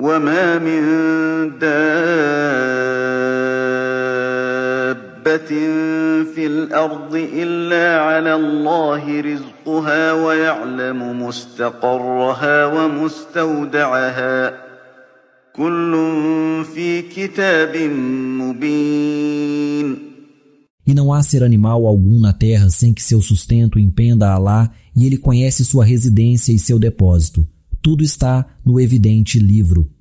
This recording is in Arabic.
وما من دابة في الأرض إلا على الله رزقها ويعلم مستقرها ومستودعها كل في كتاب مبين. E não há ser animal algum na terra sem que seu sustento impenda a Alá, e ele conhece sua residência e seu depósito. Tudo está no evidente livro.